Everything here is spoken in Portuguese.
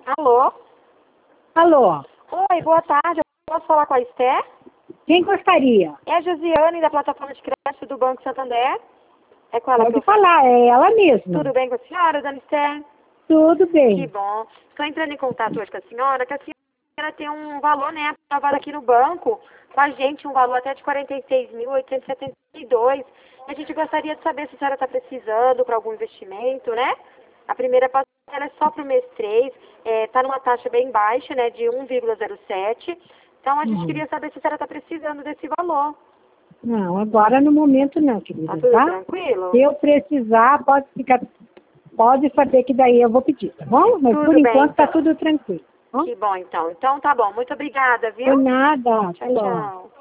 Alô? Alô, Oi, boa tarde. Eu posso falar com a Esté? quem gostaria? É a Josiane, da plataforma de crédito do Banco Santander. É com ela que Pode eu falar, é ela mesma. Tudo bem com a senhora, dona Esté? Tudo Que bem. bom. Estou entrando em contato hoje com a senhora, que a senhora tem um valor, né, aprovado aqui no banco, com a gente, um valor até de 46.872. A gente gostaria de saber se a senhora está precisando para algum investimento, né? A primeira parcela é só para o mês 3, está numa taxa bem baixa, né, de 1,07. Então a gente queria saber se a senhora está precisando desse valor. Não, agora no momento não, querida, Tá tudo tá? tranquilo? Se eu precisar, pode saber que daí eu vou pedir, tá bom? Mas Tudo por bem, enquanto tá então. tudo tranquilo. Tá bom? Que bom, então. Então tá bom. Muito obrigada, viu? Por nada, Tchau, falou. tchau.